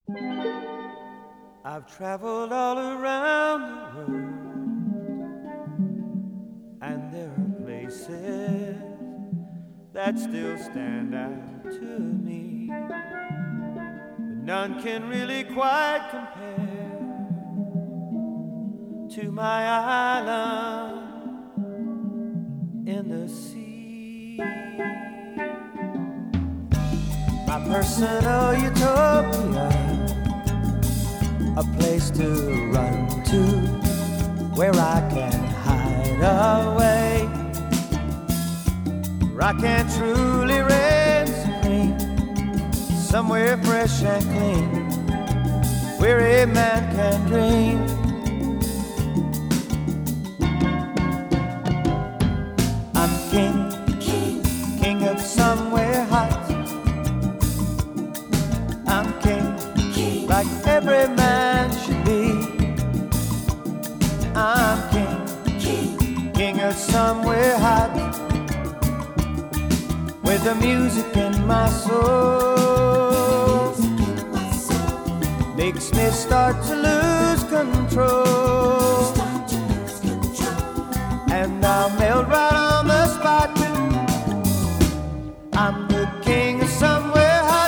I've traveled all around the world, and there are places that still stand out to me, but none can really quite compare to my island in the sea. My personal utopia, a place to run to, where I can hide away, where I can truly reign supreme, somewhere fresh and clean, where a man can dream. I'm king, king of somewhere hot. I'm king, like every man should be. I'm king, king of somewhere hot, with the music in my soul makes me start to lose control, and I'll melt right on the spot. I'm the king of somewhere hot.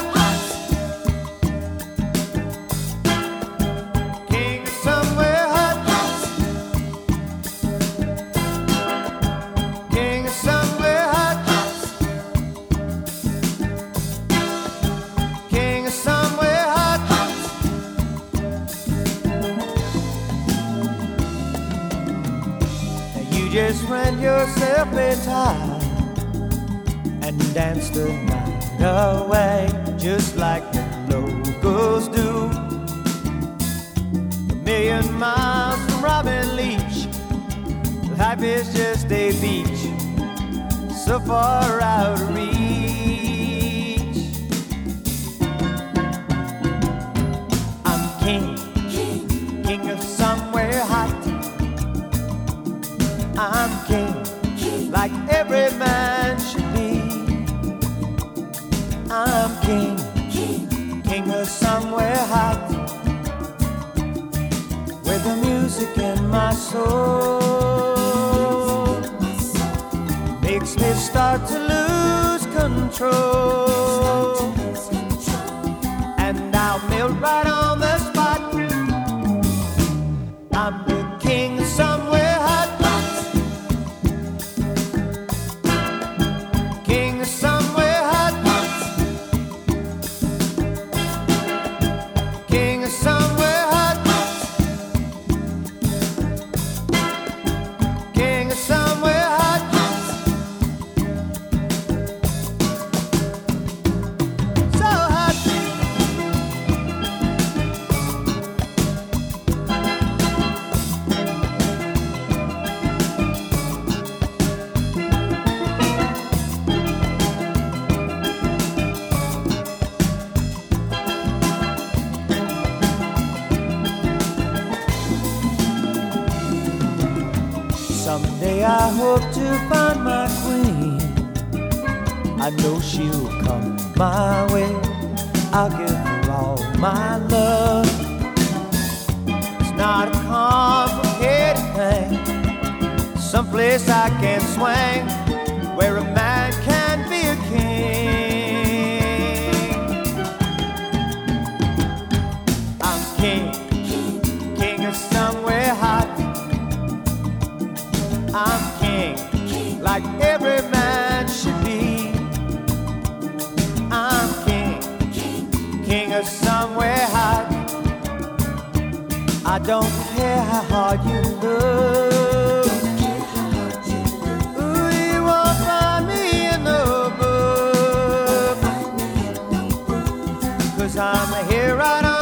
Just rent yourself a tie and dance the night away, just like the locals do. A million miles from Robin Leach, life is just a beach so far out of reach. I'm king, king of somewhere hot. I'm king, like every man should be. I'm king, king of somewhere hot, with the music in my soul makes me start to lose control, and I'll melt right on the spot. I'm the king of somewhere hot. Someday I hope to find my queen. I know she'll come my way. I'll give her all my love. It's not a complicated thing, someplace I can swing, where a man can be a king. I'm king, king of somewhere hot. I'm king, like every man should be. I'm king, king of somewhere hot. I don't care how hard you look. Ooh, you won't find me in no book, 'cause I'm here right on